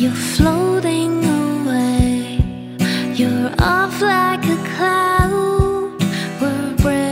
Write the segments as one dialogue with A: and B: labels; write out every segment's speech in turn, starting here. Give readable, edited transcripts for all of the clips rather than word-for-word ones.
A: You're floating away, you're off like a cloud. We're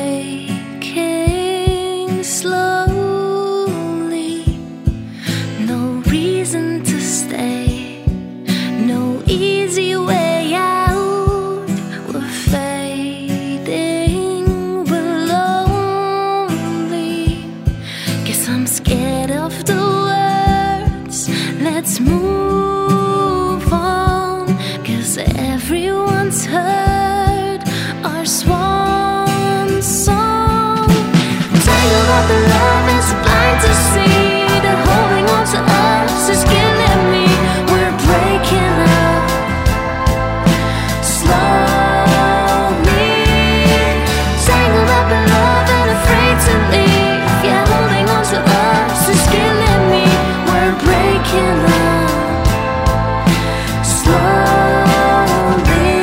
A: breaking slowly. No reason to stay, no easy way out. We're fading, we're lonely. Guess I'm scared of the words. Let's move on, 'cause everyone's heard our swan song. Tangled up in love and so blind to see that holding on to us is killing me. We're breaking up slowly. Tangled up in love and afraid to leave. Yeah, holding on to us is killing me. We're breaking up slowly.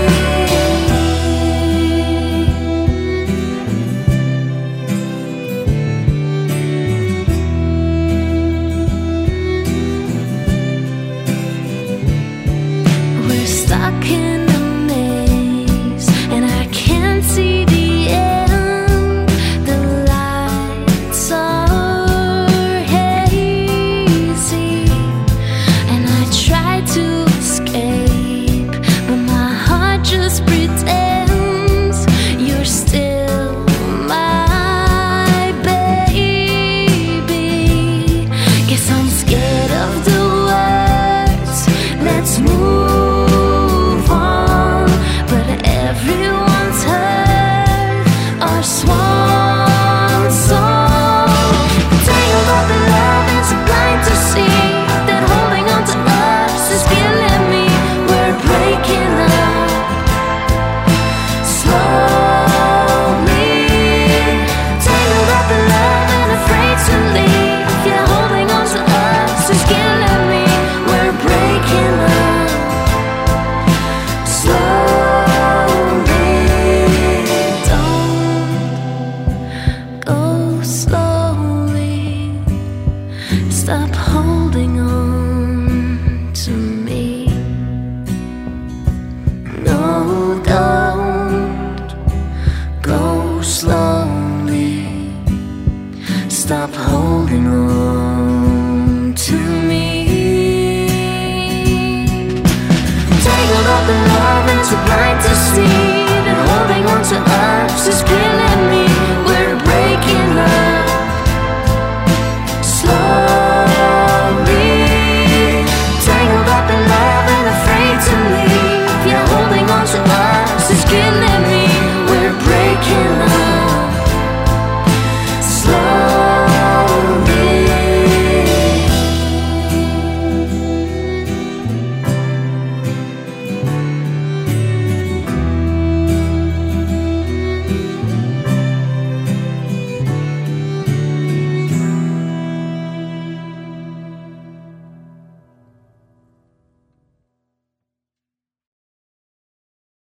A: We're stuck in a maze, and I can't see the end. The lights are hazy, and I try to escape, but my heart just pretends you're still my baby. Guess I'm scared of the words. Let's move on, but everyone's heard our swan song. Tangled up in love and so blind to see that holding on to us is killing me. We're breaking up slowly. Tangled up in love and afraid to leave. Yeah, holding on to us is killing me. We're breaking up slowly. Don't go slowly. Stop holding on to me. No, don't go slowly. Stop holding on to me. Tangled up in love and too blind to see that holding on to us is killing